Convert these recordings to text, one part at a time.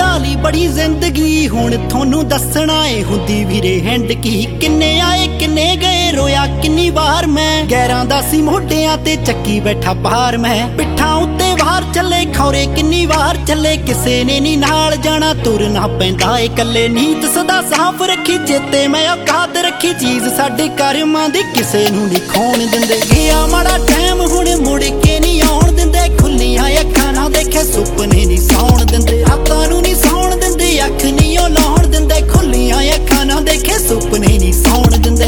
ढाली बड़ी जिंदगी हुण थोनू दसना ए हुंदी वीरे हैंड की किन्ने आए किन्ने गए रोया किन्नी बार मैं गैरां दा सी मोढियां ते चक्की बैठा बाहर मैं पिट्ठां उत्ते बाहर चले खौरे किन्नी बार चले किसे ने नी नाल जाना तुरना पैंदा ए कल्ले नीत सदा साफ रखी चेते मैं औकात रखी चीज साडे करमां दी किसे नू नी खोण दिंदे गया माड़ा टाइम हुण मुड़ के नी आउण दिंदे खुल्लियां अखां ना देखे सुपने नी सौण दिंदे रातां नू नी सौण दिंदे अख नी ओ लाउण दिंदे खुल्लियां अखां ना देखे सुपने नी सौण दिंदे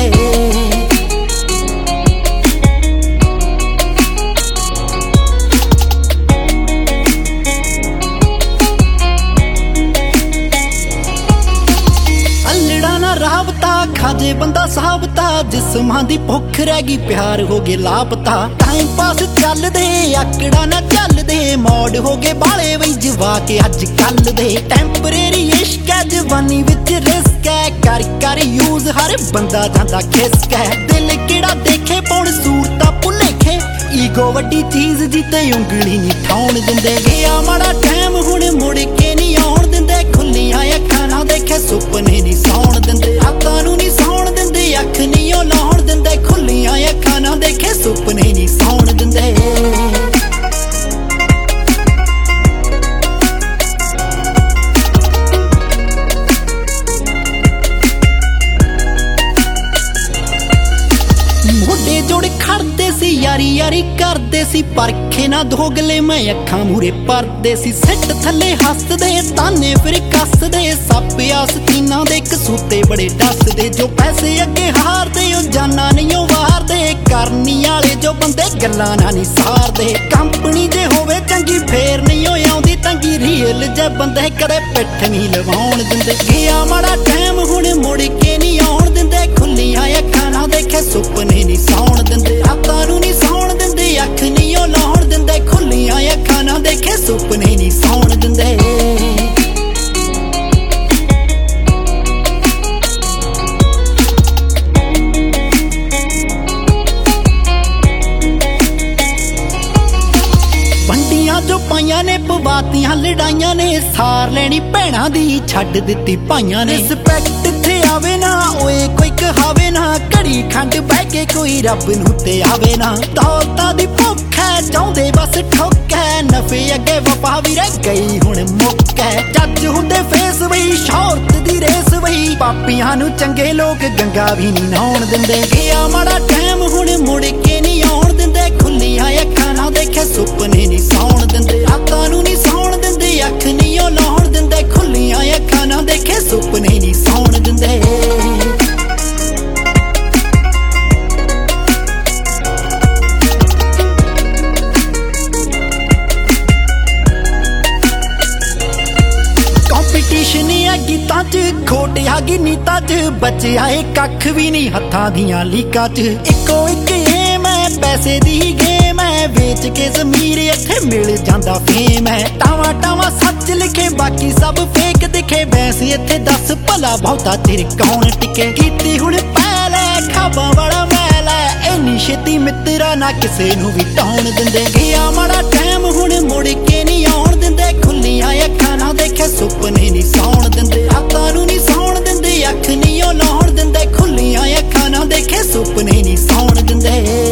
खाजे बंदा साबता जिस्मां दी भुख रह गई प्यार हो गए लापता टाइम पास चल दे आकड़ा ना चल दे मौड हो गए बाले वही जवा के अज कल दे टैंपरेरी इश्क है जवानी विच रिस्क है कर कर यूज हर बंदा जांदा खिसक है दिल केड़ा देखे पौण सूरता भुलेखे ईगो वड्डी चीज जिते उंगली नी ठाउण दिंदे गया माड़ा टाइम हुण मुड़ के नी आउण दिंदे खुल्लियां अखां ना देखे सुपने नी सौण दिंदे रातां नू नी सौण दिंदे अख नी ओ लाउण दिंदे खुल्लियां अखां ना देखे सुपने नी सौण दिंदे मोढे जोड़ खड़दे सी यारी यारी करदे सी परखे ना दोगले मैं अखां मूरे परदे सी सिट थले हसदे ताने फिर कसदे सप आस्तीना दे कसूते बड़े डसदे जो पैसे अगे हारदे ओ जाना नहीं ओ वारदे करनी आले जो बंदे गल्लां ना नी सारदे कंपनी जे होवे चंगी फेर नहीं ओ आउंदी तंगी रील जे बंदे कदे पिठ नहीं लवाउण दिंदे गया माड़ा टाइम हुण मुड़ के नहीं आउण दिंदे खुल्लियां अखां ना देखे सुपने नी सौण दिंदे रातां नू नी सौण दिंदे अख नी ओ लाउण दिंदे खुल्लियां अखां ना देखे सुपने नी सौण दिंदे जो पाइयां ने पवातियां लड़ाइयां ने सार लेनी भैणां दी छड्ड दित्ती भाइयां ने रिस्पैक्ट इत्थे आवे ना ओए कोई कहावे ना घड़ी खंड बह के कोई रब नू ते आवे ना दौलतां दी भुख है चाहुंदे बस ठोक है नफे अगे वफा भी रह गई हुण मुक है जज हुंदे फेस वही शौहरत दी रेस वही पापियां नू चंगे लोग गंगा भी नी नहाउण दिंदे गया माड़ा टाइम हुण मुड़ के नी आउण दिंदे खुल्लियां अखां ना देखे सुपने नी सौण दिंदे रातां नू नी सौण दिंदे अख नी ओ लाउण दिंदे खुल्लियां अखां ना देखे सुपने नी सौण दिंदे कंपीटिशन है गीतां च खोट आ गई नीतां च बचिया ए कख भी नहीं हत्थां दियां लीकां च इक्को इक एम है पैसे दी गेम है बेच के ज़मीर इत्थे मिल जांदा फेम है टावा टावा सच लिखे बाकी सब फेक दिखे बैस इत्थे दस भला बहुता चिर कौन टिके कीती हुण पहल है खाबां वाला महल है इन्नी छेती मित्रा ना किसे नू भी टाउण दिंदे गया माड़ा टाइम हुण मुड़ के नी आउण दिंदे खुल्लियां अखां ना देखे सुपने नी सौण दिंदे रातां नू नी सौण दिंदे अख नी ओ लाउण दिंदे खुल्लियां अखां ना देखे सुपने नी सौण दिंदे